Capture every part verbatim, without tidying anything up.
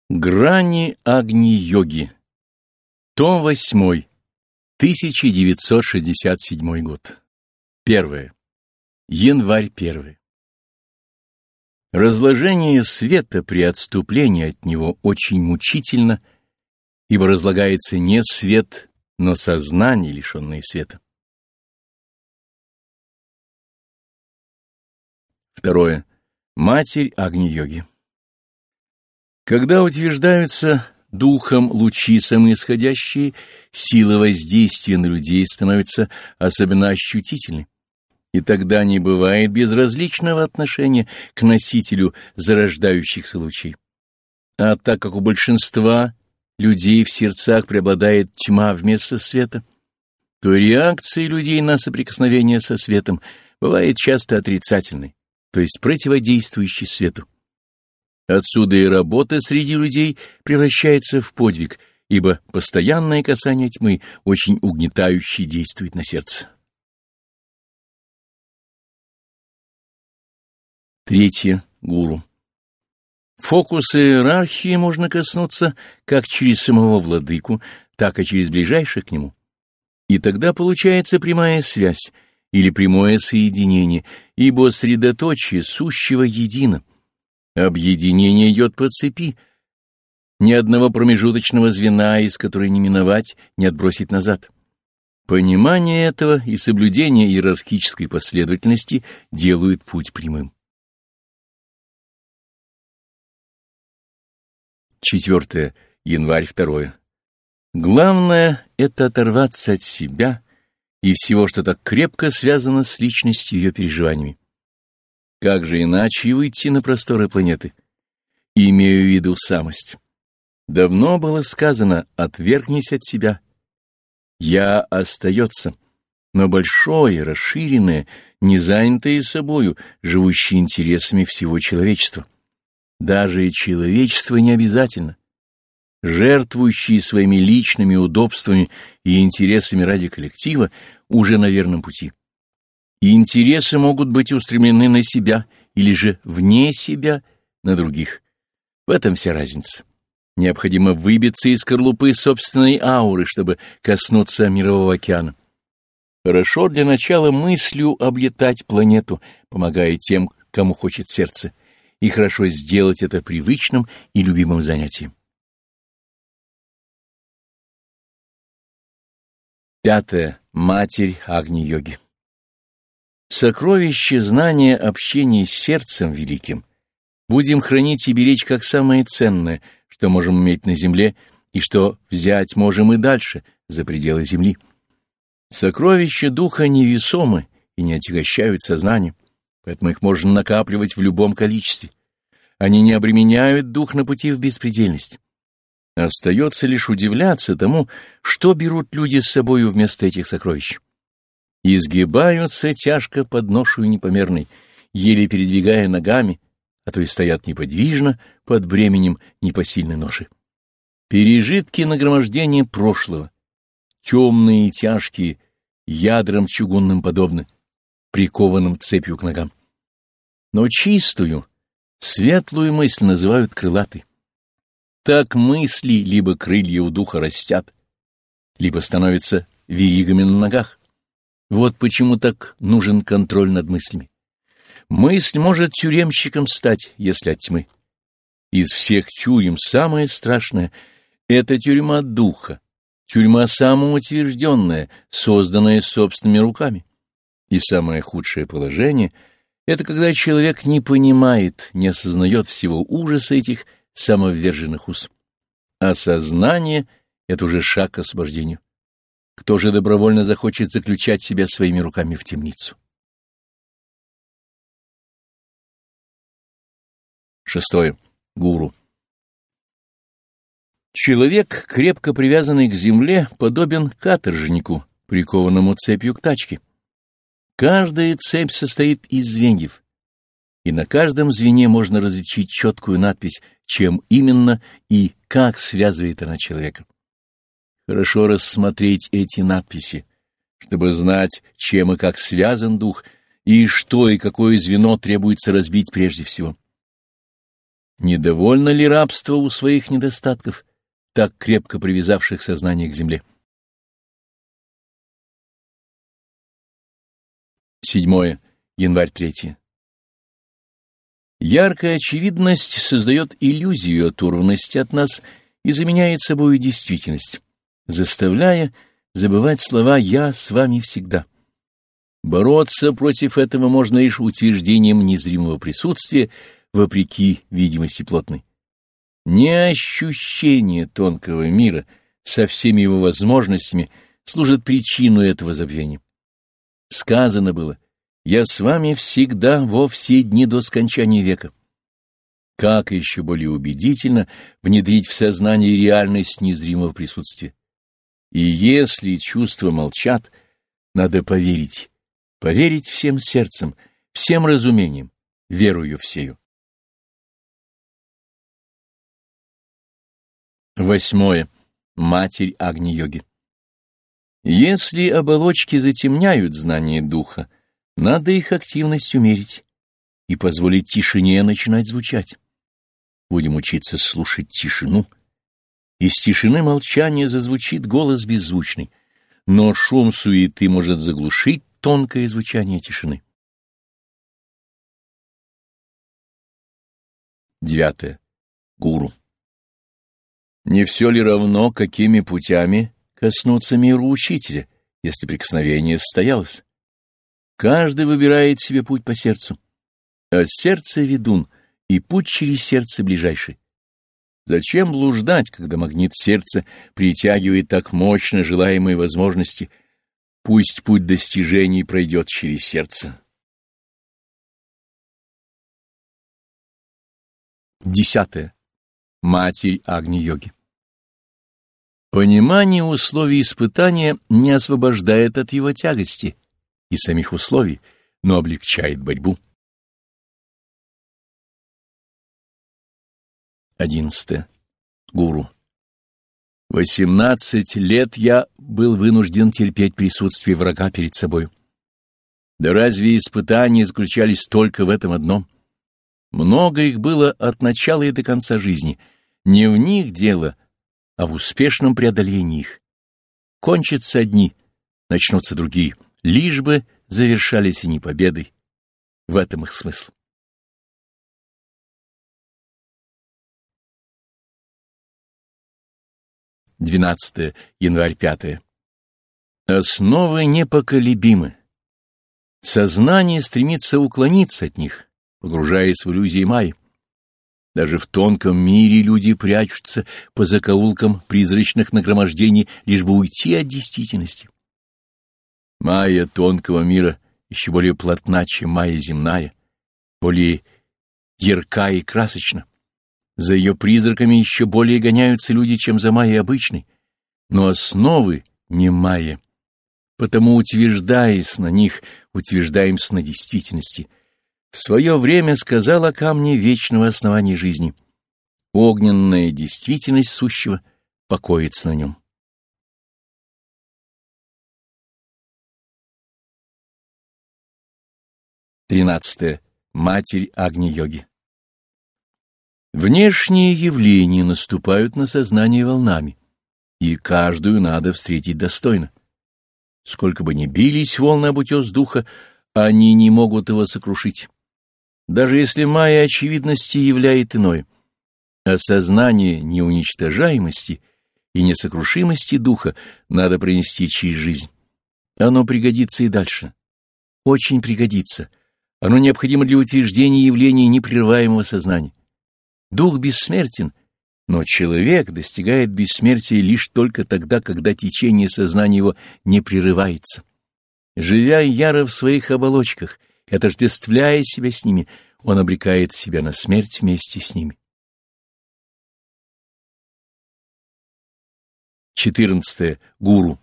Грани Агни-йоги. Том восьмой. тысяча девятьсот шестьдесят седьмой год. Первое. Январь первый. Разложение света при отступлении от него очень мучительно, ибо разлагается не свет, но сознание, лишенное света. Второе. Матерь Агни-йоги. Когда утверждаются духом лучи самоисходящие, сила воздействия на людей становится особенно ощутительной, и тогда не бывает безразличного отношения к носителю зарождающихся лучей. А так как у большинства людей в сердцах преобладает тьма вместо света, то реакция людей на соприкосновение со светом бывает часто отрицательной, то есть противодействующей свету. Отсюда и работа среди людей превращается в подвиг, ибо постоянное касание тьмы очень угнетающе действует на сердце. Третье. Гуру. Фокуса иерархии можно коснуться как через самого владыку, так и через ближайших к нему. И тогда получается прямая связь или прямое соединение, ибо средоточие сущего едино. Объединение идет по цепи, ни одного промежуточного звена, из которой не миновать, не отбросить назад. Понимание этого и соблюдение иерархической последовательности делают путь прямым. Четвертое. Январь второй. Главное — это оторваться от себя и всего, что так крепко связано с личностью и ее переживаниями. Как же иначе выйти на просторы планеты? Имею в виду самость. Давно было сказано: отвергнись от себя. Я остается, но большое, расширенное, не занятое собою, живущее интересами всего человечества. Даже и человечество не обязательно. Жертвующие своими личными удобствами и интересами ради коллектива уже на верном пути. И интересы могут быть устремлены на себя или же вне себя на других. В этом вся разница. Необходимо выбиться из скорлупы собственной ауры, чтобы коснуться мирового океана. Хорошо для начала мыслью облетать планету, помогая тем, кому хочет сердце, и хорошо сделать это привычным и любимым занятием. Пятое. Матерь Агни-йоги. Сокровище знания общения с сердцем великим будем хранить и беречь как самое ценное, что можем иметь на земле и что взять можем и дальше, за пределы земли. Сокровища духа невесомы и не отягощают сознание, поэтому их можно накапливать в любом количестве. Они не обременяют дух на пути в беспредельность. Остается лишь удивляться тому, что берут люди с собою вместо этих сокровищ. Изгибаются тяжко под ношею непомерной, еле передвигая ногами, а то и стоят неподвижно под бременем непосильной ноши. Пережитки нагромождения прошлого, темные и тяжкие, ядрам чугунным подобны, прикованным цепью к ногам. Но чистую, светлую мысль называют крылатой. Так мысли либо крылья у духа растят, либо становятся веригами на ногах. Вот почему так нужен контроль над мыслями. Мысль может тюремщиком стать, если от тьмы. Из всех тюрем самое страшное — это тюрьма духа, тюрьма самоутвержденная, созданная собственными руками. И самое худшее положение — это когда человек не понимает, не осознает всего ужаса этих самовверженных уз. Осознание — это уже шаг к освобождению. Кто же добровольно захочет заключать себя своими руками в темницу? Шестое. Гуру. Человек, крепко привязанный к земле, подобен каторжнику, прикованному цепью к тачке. Каждая цепь состоит из звеньев, и на каждом звене можно различить четкую надпись, чем именно и как связывает она человека. Хорошо рассмотреть эти надписи, чтобы знать, чем и как связан дух, и что и какое звено требуется разбить прежде всего. Недовольно ли рабство у своих недостатков, так крепко привязавших сознание к земле? Седьмое. Январь третий. Яркая очевидность создает иллюзию оторванности от нас и заменяет собою действительность, заставляя забывать слова «я с вами всегда». Бороться против этого можно лишь утверждением незримого присутствия вопреки видимости плотной. Не ощущение тонкого мира со всеми его возможностями служит причиной этого забвения. Сказано было: «Я с вами всегда во все дни до скончания века». Как еще более убедительно внедрить в сознание реальность незримого присутствия? И если чувства молчат, надо поверить, поверить всем сердцем, всем разумением, верою всею. Восьмое. Матерь Агни-йоги. Если оболочки затемняют знание духа, надо их активность умерить и позволить тишине начинать звучать. Будем учиться слушать тишину. Из тишины молчания зазвучит голос беззвучный, но шум суеты может заглушить тонкое звучание тишины. Девятое. Гуру. Не все ли равно, какими путями коснуться миру учителя, если прикосновение состоялось? Каждый выбирает себе путь по сердцу, а сердце — ведун, и путь через сердце ближайший. Зачем блуждать, когда магнит сердца притягивает так мощно желаемые возможности? Пусть путь достижений пройдет через сердце. Десятое. Матерь Агни-йоги. Понимание условий испытания не освобождает от его тягости и самих условий, но облегчает борьбу. Одиннадцатое. Гуру. Восемнадцать лет я был вынужден терпеть присутствие врага перед собой. Да разве испытания заключались только в этом одном? Много их было от начала и до конца жизни. Не в них дело, а в успешном преодолении их. Кончатся одни, начнутся другие, лишь бы завершались они победой. В этом их смысл. Двенадцатое. Январь пятое. Основы непоколебимы. Сознание стремится уклониться от них, погружаясь в иллюзии майи. Даже в тонком мире люди прячутся по закоулкам призрачных нагромождений, лишь бы уйти от действительности. Майя тонкого мира еще более плотна, чем майя земная, более ярка и красочна. За ее призраками еще более гоняются люди, чем за майей обычной. Но основы не майя. Потому, утверждаясь на них, утверждаемся на действительности. В свое время сказал о камне вечного основания жизни. Огненная действительность сущего покоится на нем. Тринадцатое. Матерь Агни-йоги. Внешние явления наступают на сознание волнами, и каждую надо встретить достойно. Сколько бы ни бились волны об утес духа, они не могут его сокрушить. Даже если майя очевидности являет иное, осознание неуничтожаемости и несокрушимости духа надо пронести через жизнь. Оно пригодится и дальше. Очень пригодится. Оно необходимо для утверждения явлений непрерываемого сознания. Дух бессмертен, но человек достигает бессмертия лишь только тогда, когда течение сознания его не прерывается. Живя яро в своих оболочках и отождествляя себя с ними, он обрекает себя на смерть вместе с ними. Четырнадцатое. Гуру.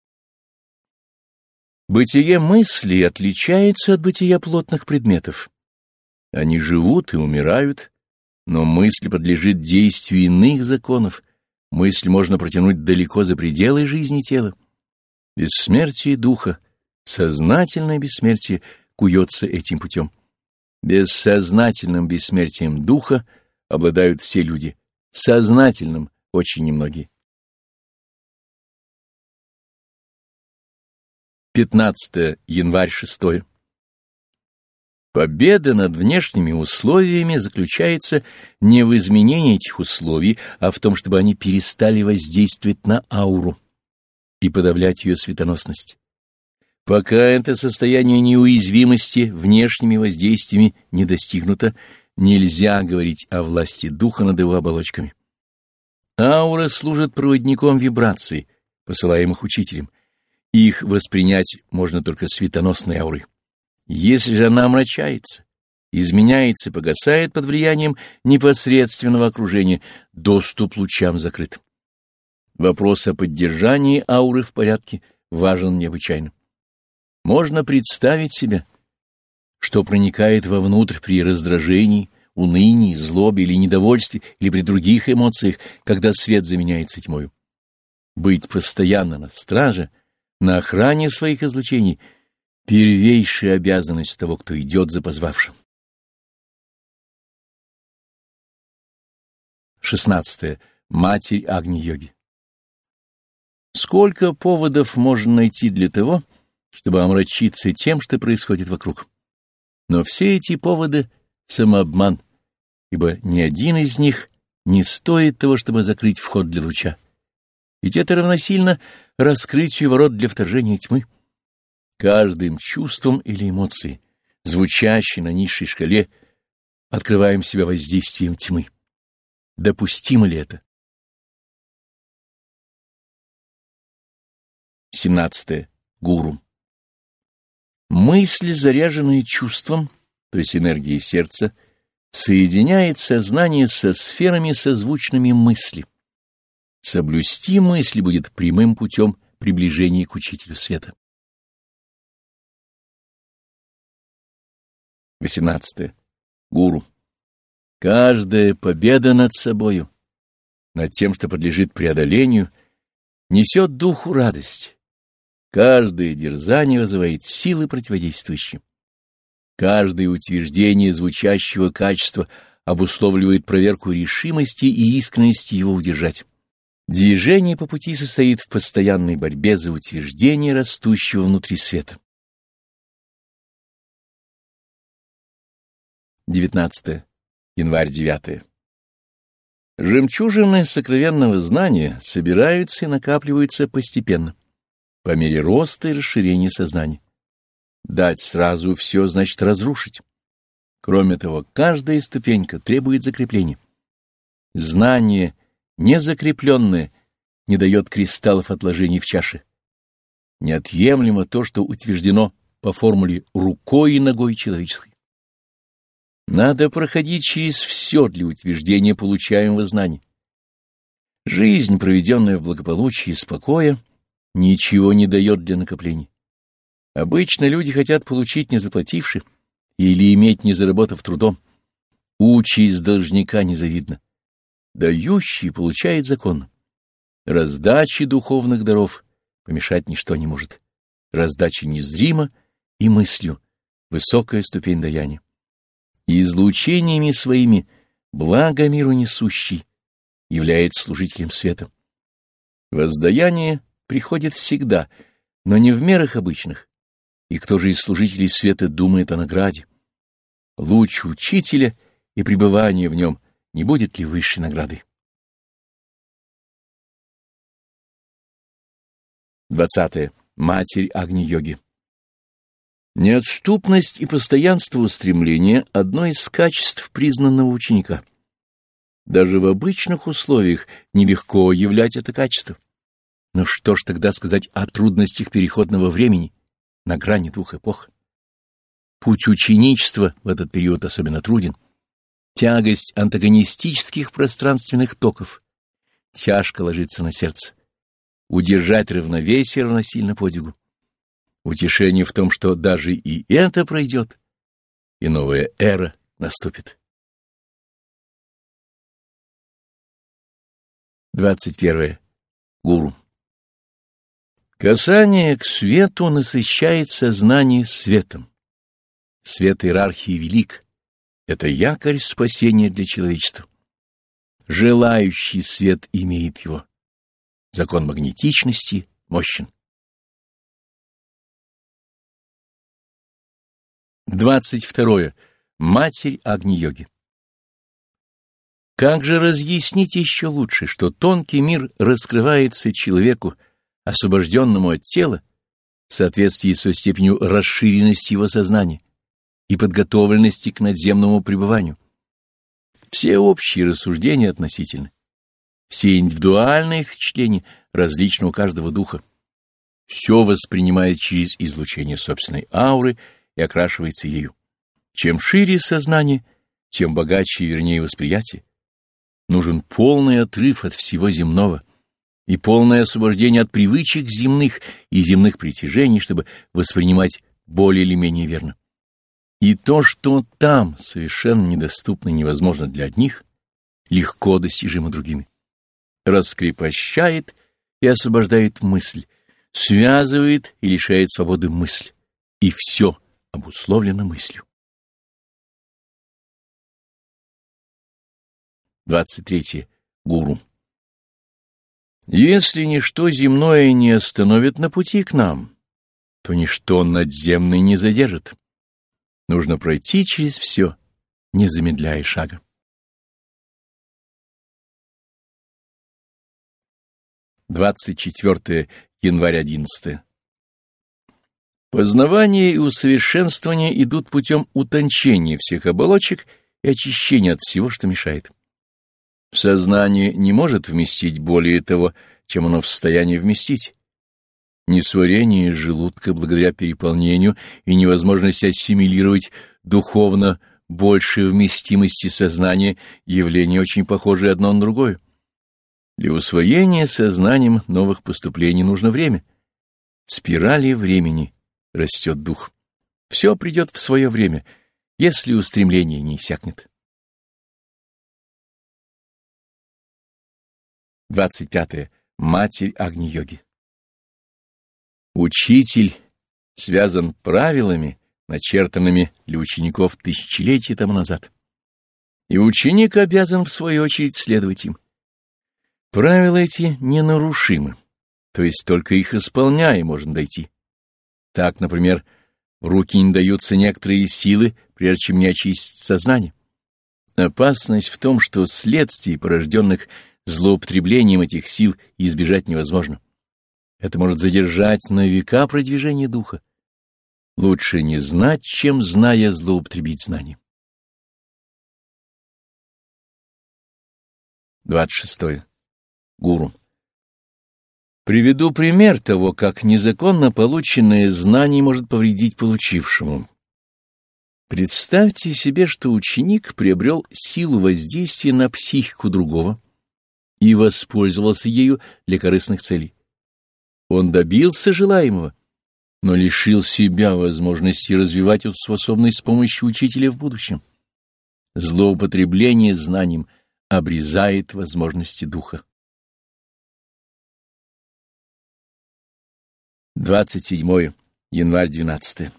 Бытие мыслей отличается от бытия плотных предметов. Они живут и умирают, но мысль подлежит действию иных законов. Мысль можно протянуть далеко за пределы жизни тела. Бессмертие духа, сознательное бессмертие куется этим путем. Бессознательным бессмертием духа обладают все люди, сознательным очень немногие. пятнадцатое январь шестое. Победа над внешними условиями заключается не в изменении этих условий, а в том, чтобы они перестали воздействовать на ауру и подавлять ее светоносность. Пока это состояние неуязвимости внешними воздействиями не достигнуто, нельзя говорить о власти духа над его оболочками. Аура служит проводником вибраций, посылаемых учителем. Их воспринять можно только светоносной аурой. Если же она омрачается, изменяется, погасает под влиянием непосредственного окружения, доступ лучам закрыт. Вопрос о поддержании ауры в порядке важен необычайно. Можно представить себе, что проникает вовнутрь при раздражении, унынии, злобе или недовольстве, или при других эмоциях, когда свет заменяется тьмою. Быть постоянно на страже, на охране своих излучений — первейшая обязанность того, кто идет за позвавшим. шестнадцатое. Матерь Агни-йоги. Сколько поводов можно найти для того, чтобы омрачиться тем, что происходит вокруг? Но все эти поводы — самообман, ибо ни один из них не стоит того, чтобы закрыть вход для луча. Ведь это равносильно раскрытию ворот для вторжения тьмы. Каждым чувством или эмоцией, звучащей на низшей шкале, открываем себя воздействием тьмы. Допустимо ли это? семнадцатое. Гуру. Мысль, заряженная чувством, то есть энергией сердца, соединяет сознание со сферами созвучными мысли. Соблюсти мысли будет прямым путем приближения к Учителю Света. восемнадцатое. Гуру. Каждая победа над собою, над тем, что подлежит преодолению, несет духу радость. Каждое дерзание вызывает силы противодействующие. Каждое утверждение звучащего качества обусловливает проверку решимости и искренности его удержать. Движение по пути состоит в постоянной борьбе за утверждение растущего внутри света. девятнадцатое январь девятое. Жемчужины сокровенного знания собираются и накапливаются постепенно, по мере роста и расширения сознания. Дать сразу все значит разрушить. Кроме того, каждая ступенька требует закрепления. Знание, незакрепленное, не дает кристаллов отложений в чаше. Неотъемлемо то, что утверждено по формуле рукой и ногой человеческой. Надо проходить через все для утверждения получаемого знания. Жизнь, проведенная в благополучии и спокое, ничего не дает для накопления. Обычно люди хотят получить, не заплативши, или иметь, не заработав трудом. Участь должника незавидна. Дающий получает законно. Раздаче духовных даров помешать ничто не может. Раздача незрима и мыслью — высокая ступень даяния. И излучениями своими благо миру несущий является служителем света. Воздаяние приходит всегда, но не в мерах обычных. И кто же из служителей света думает о награде? Луч учителя и пребывание в нем не будет ли высшей наградой? двадцатое. Матерь Агни-йоги. Неотступность и постоянство устремления — одно из качеств признанного ученика. Даже в обычных условиях нелегко являть это качество. Но что ж тогда сказать о трудностях переходного времени на грани двух эпох? Путь ученичества в этот период особенно труден. Тягость антагонистических пространственных токов тяжко ложится на сердце. Удержать равновесие равносильно подвигу. Утешение в том, что даже и это пройдет, и новая эра наступит. двадцать первое. Гуру. Касание к свету насыщает сознание светом. Свет иерархии велик. Это якорь спасения для человечества. Желающий свет имеет его. Закон магнетичности мощен. Двадцать второе. Матерь Агни-йоги. Как же разъяснить еще лучше, что тонкий мир раскрывается человеку, освобожденному от тела, в соответствии со степенью расширенности его сознания и подготовленности к надземному пребыванию? Все общие рассуждения относительны, все индивидуальные впечатления различны у каждого духа. Все воспринимает через излучение собственной ауры и окрашивается ею. Чем шире сознание, тем богаче и вернее восприятие. Нужен полный отрыв от всего земного и полное освобождение от привычек земных и земных притяжений, чтобы воспринимать более или менее верно. И то, что там совершенно недоступно и невозможно для одних, легко достижимо другими. Раскрепощает и освобождает мысль, связывает и лишает свободы мысль, и все обусловлено мыслью. двадцать третье. Гуру. Если ничто земное не остановит на пути к нам, то ничто надземное не задержит. Нужно пройти через все, не замедляя шага. двадцать четвёртое января одиннадцатое. Познавание и усовершенствование идут путем утончения всех оболочек и очищения от всего, что мешает. Сознание не может вместить более того, чем оно в состоянии вместить. Несварение желудка благодаря переполнению и невозможности ассимилировать духовно большей вместимости сознания явления очень похожие одно на другое. Для усвоения сознанием новых поступлений нужно время. В спирали времени растет дух. Все придет в свое время, если устремление не иссякнет. двадцать пятое. Матерь Агни-йоги. Учитель связан правилами, начертанными для учеников тысячелетия тому назад. И ученик обязан, в свою очередь, следовать им. Правила эти ненарушимы, то есть только их исполняя можно дойти. Так, например, в руки не даются некоторые силы, прежде чем не очистить сознание. Опасность в том, что следствий, порожденных злоупотреблением этих сил, избежать невозможно. Это может задержать на века продвижение духа. Лучше не знать, чем, зная, злоупотребить знанием. двадцать шестое. Гуру. Приведу пример того, как незаконно полученное знание может повредить получившему. Представьте себе, что ученик приобрел силу воздействия на психику другого и воспользовался ею для корыстных целей. Он добился желаемого, но лишил себя возможности развивать эту способность с помощью учителя в будущем. Злоупотребление знанием обрезает возможности духа. двадцать седьмое января двенадцатое.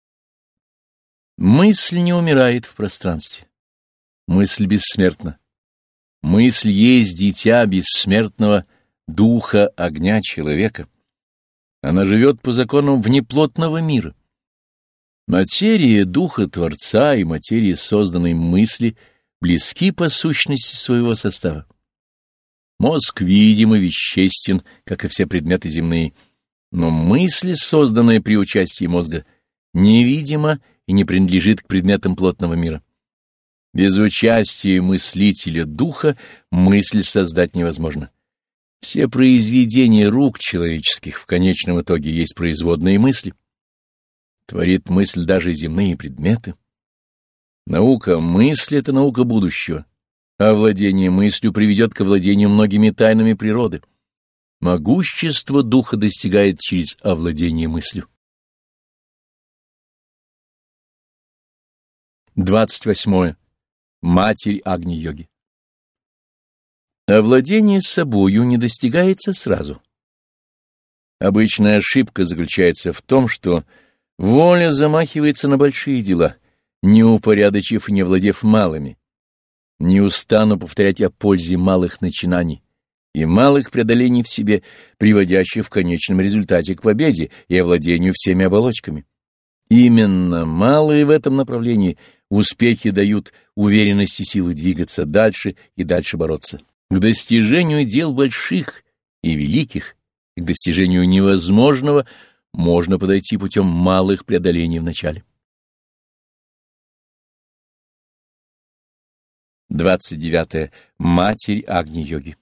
Мысль не умирает в пространстве. Мысль бессмертна. Мысль есть дитя бессмертного духа огня человека. Она живет по законам внеплотного мира. Материя духа Творца и материя созданной мысли близки по сущности своего состава. Мозг видим и веществен, как и все предметы земные, но мысль, созданная при участии мозга, невидима и не принадлежит к предметам плотного мира. Без участия мыслителя духа мысль создать невозможно. Все произведения рук человеческих в конечном итоге есть производные мысли. Творит мысль даже земные предметы. Наука мысли — это наука будущего, а владение мыслью приведет к овладению многими тайнами природы. Могущество духа достигает через овладение мыслью. двадцать восьмое. Матерь Агни-йоги. Овладение собою не достигается сразу. Обычная ошибка заключается в том, что воля замахивается на большие дела, не упорядочив и не владев малыми. Не устану повторять о пользе малых начинаний и малых преодолений в себе, приводящих в конечном результате к победе и овладению всеми оболочками. Именно малые в этом направлении успехи дают уверенность и силу двигаться дальше и дальше бороться. К достижению дел больших и великих, и к достижению невозможного можно подойти путем малых преодолений в начале. двадцать девятое. Матерь Агни-йоги.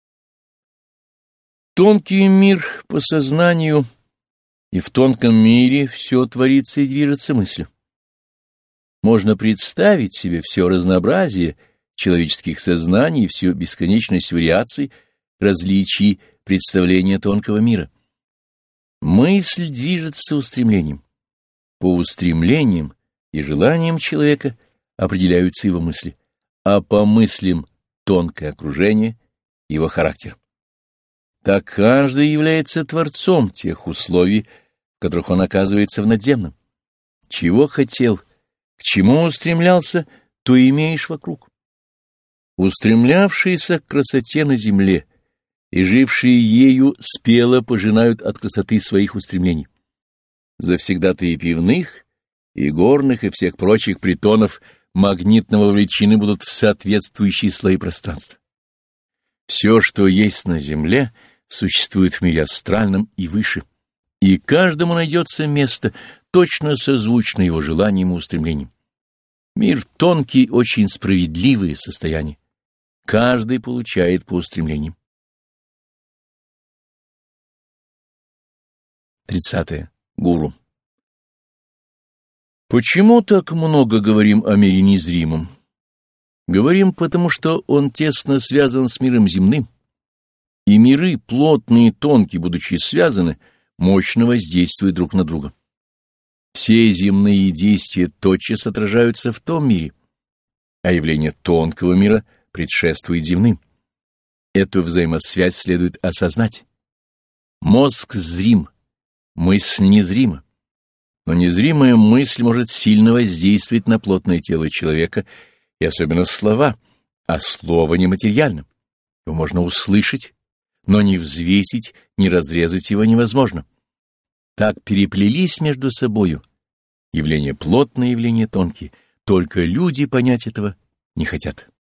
Тонкий мир по сознанию, и в тонком мире все творится и движется мыслью. Можно представить себе все разнообразие человеческих сознаний и всю бесконечность вариаций, различий представления тонкого мира. Мысль движется устремлением. По устремлениям и желаниям человека определяются его мысли, а по мыслям тонкое окружение, его характер. Так каждый является творцом тех условий, в которых он оказывается в надземном. Чего хотел, к чему устремлялся, то имеешь вокруг. Устремлявшиеся к красоте на земле и жившие ею спело пожинают от красоты своих устремлений. Завсегдатаи пивных и горных и всех прочих притонов магнитного влечены будут в соответствующие слои пространства. Все, что есть на земле, существует в мире астральном и выше, и каждому найдется место, точно созвучно его желаниям и устремлениям. Мир тонкий, очень справедливое состояние. Каждый получает по устремлениям. тридцатое. Гуру. Почему так много говорим о мире незримом? Говорим, потому что он тесно связан с миром земным, и миры, плотные и тонкие, будучи связаны, мощно воздействуют друг на друга. Все земные действия тотчас отражаются в том мире, а явление тонкого мира предшествует земным. Эту взаимосвязь следует осознать. Мозг зрим, мысль незрима, но незримая мысль может сильно воздействовать на плотное тело человека, и особенно слова, а слово нематериально. Его можно услышать, но не взвесить, не разрезать его невозможно. Так переплелись между собою явления плотные, явления тонкие, только люди понять этого не хотят.